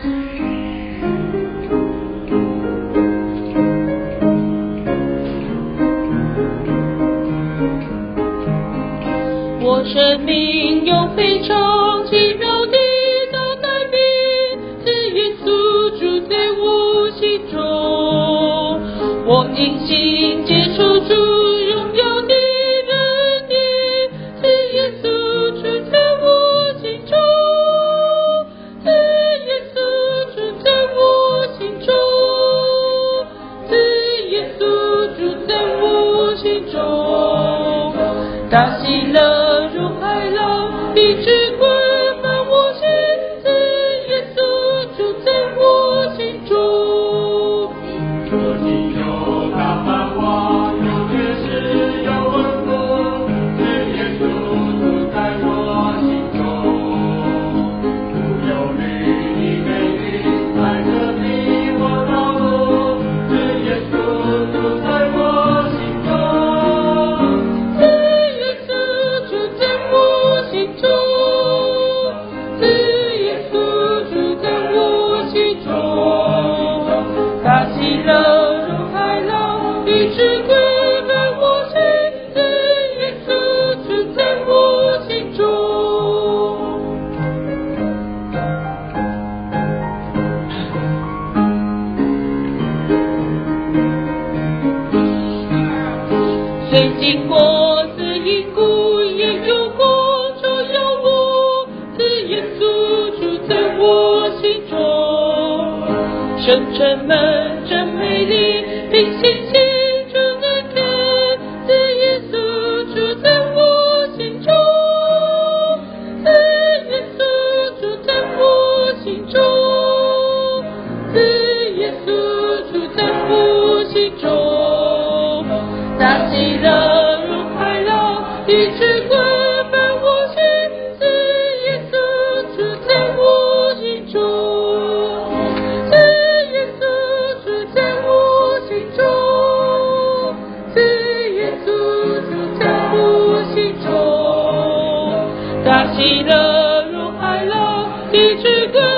我生命有非常奇妙的大改变，是耶稣住在我心中。我因信接受主荣耀的恩典，是耶稣住在我心中，是耶稣住在我心中，是耶稣住在我心中。大喜乐如海浪，一直滚满我心，是耶稣住在我心中。 我心有大盼望，有决心，有稳固，是耶稣住在我心中。不忧虑的美丽，爱着你我道路，是耶稣住在我心中。 是耶稣住在我心中，是耶稣住在我心中。大喜乐如海浪，一直滚满我心，是耶稣住在我心中。虽经过死荫谷，也有光照耀我，是耶稣住在我心中。圣城们真美丽，凭信心真难看，是耶稣住在我心中，是耶稣住在我心中，是耶稣住在我心中。大喜乐如海浪，一直滚满我心，是耶稣住在我心中，是耶稣住在我心中，是耶稣住在我心中。大喜乐如海浪，一直滚